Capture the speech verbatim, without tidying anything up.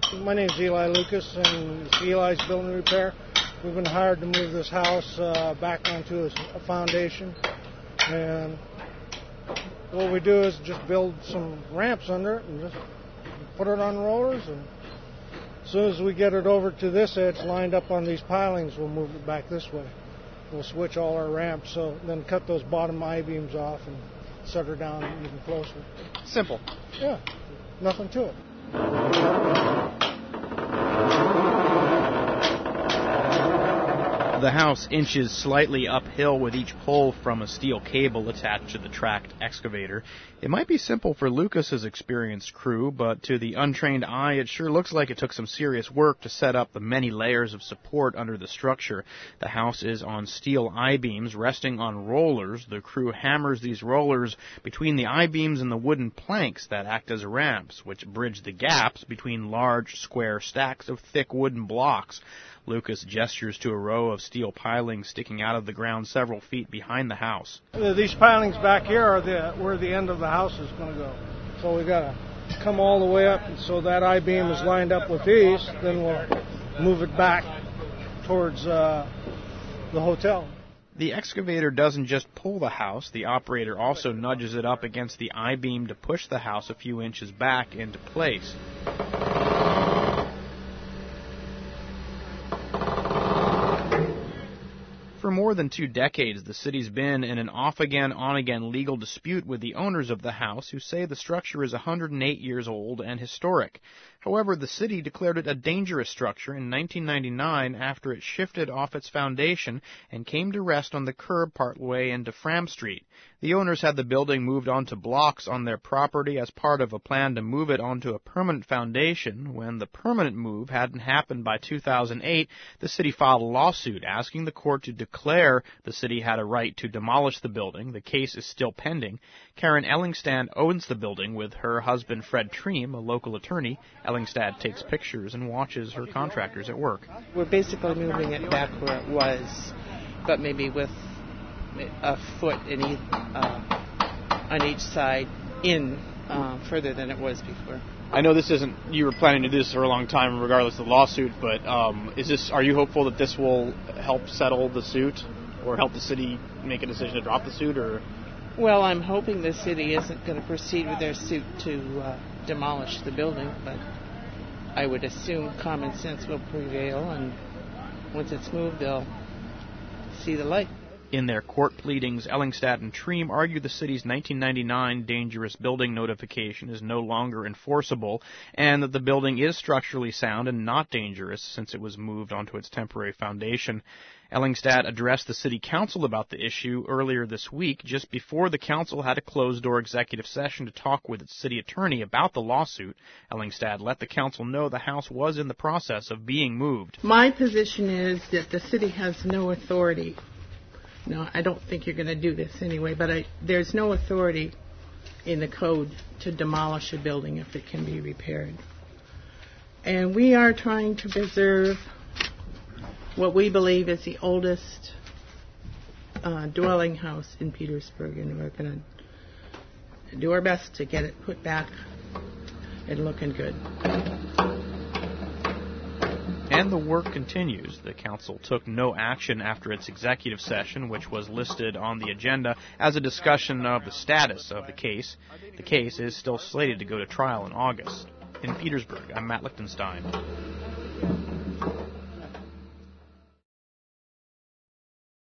My name's Eli Lucas, and it's Eli's Building Repair. We've been hired to move this house uh, back onto a, a foundation, and what we do is just build some ramps under it and just put it on rollers, and as soon as we get it over to this edge lined up on these pilings, we'll move it back this way. We'll switch all our ramps, so then cut those bottom I-beams off and set her down even closer. Simple. Yeah, nothing to it. The house inches slightly uphill with each pull from a steel cable attached to the tracked excavator. It might be simple for Lucas's experienced crew, but to the untrained eye, it sure looks like it took some serious work to set up the many layers of support under the structure. The house is on steel I-beams resting on rollers. The crew hammers these rollers between the I-beams and the wooden planks that act as ramps, which bridge the gaps between large, square stacks of thick wooden blocks. Lucas gestures to a row of steel pilings sticking out of the ground several feet behind the house. These pilings back here are the, where the end of the house is going to go. So we've got to come all the way up, and so that I-beam is lined up with these. Then we'll move it back towards uh, the hotel. The excavator doesn't just pull the house. The operator also nudges it up against the I-beam to push the house a few inches back into place. For more than two decades, the city's been in an off-again, on-again legal dispute with the owners of the house, who say the structure is one hundred eight years old and historic. However, the city declared it a dangerous structure in nineteen ninety-nine after it shifted off its foundation and came to rest on the curb partway into Fram Street. The owners had the building moved onto blocks on their property as part of a plan to move it onto a permanent foundation. When the permanent move hadn't happened by two thousand eight, the city filed a lawsuit asking the court to declare the city had a right to demolish the building. The case is still pending. Karen Ellingstad owns the building with her husband Fred Treem, a local attorney. Ellingstad takes pictures and watches her contractors at work. We're basically moving it back where it was, but maybe with a foot in each, uh, on each side in uh, further than it was before. I know this isn't, you were planning to do this for a long time regardless of the lawsuit, but um, is this, are you hopeful that this will help settle the suit or help the city make a decision to drop the suit? Or? Well, I'm hoping the city isn't going to proceed with their suit to uh, demolish the building, but I would assume common sense will prevail, and once it's moved, they'll see the light. In their court pleadings, Ellingstad and Treem argue the city's nineteen ninety-nine dangerous building notification is no longer enforceable, and that the building is structurally sound and not dangerous since it was moved onto its temporary foundation. Ellingstad addressed the city council about the issue earlier this week, just before the council had a closed-door executive session to talk with its city attorney about the lawsuit. Ellingstad let the council know the house was in the process of being moved. My position is that the city has no authority. No, I don't think you're going to do this anyway, but I, there's no authority in the code to demolish a building if it can be repaired. And we are trying to preserve what we believe is the oldest uh, dwelling house in Petersburg, and we're going to do our best to get it put back and looking good. And the work continues. The council took no action after its executive session, which was listed on the agenda as a discussion of the status of the case. The case is still slated to go to trial in August. In Petersburg, I'm Matt Lichtenstein.